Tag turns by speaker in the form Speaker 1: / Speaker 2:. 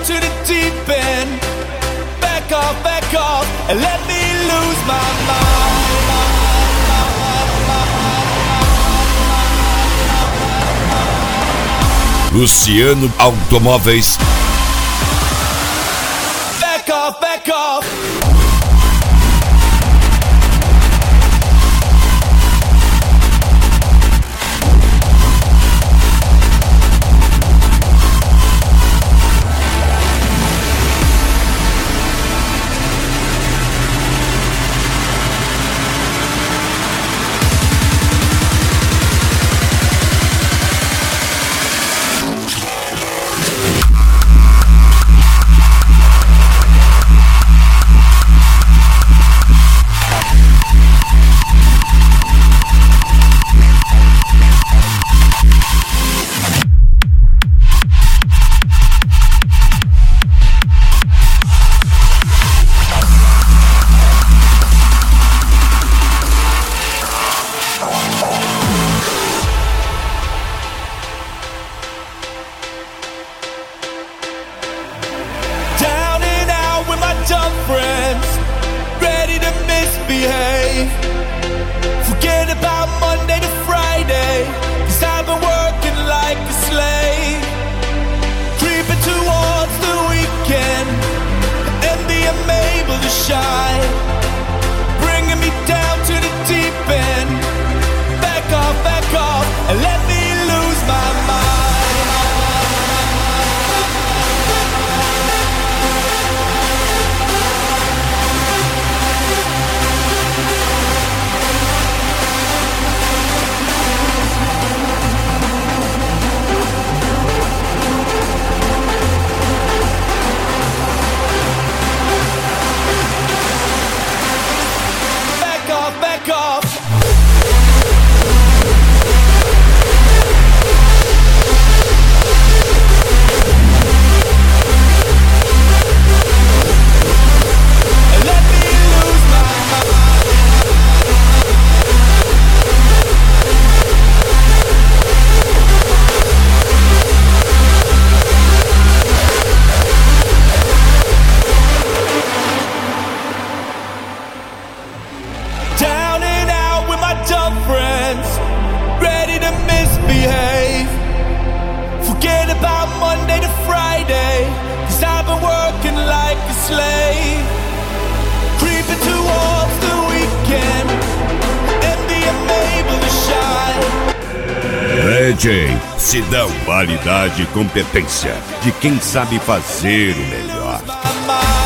Speaker 1: to the deep end. Back off, and let me lose my mind.
Speaker 2: Luciano Automóveis.
Speaker 1: Back off. Friends, ready to misbehave. Forget about Monday to Friday, 'cause I've been working like a slave. Creeping towards the weekend, and being able to shine. Bringing me down to the deep end. Back off, and let me lose my mind. Back off. Let me lose my down and out with my dumb friends, ready to misbehave. Forget about Monday to Friday, 'cause I've been working like a slave. Creeping towards the weekend, and being able to shine.
Speaker 2: DJ Sidão, qualidade e competência de quem sabe fazer o melhor.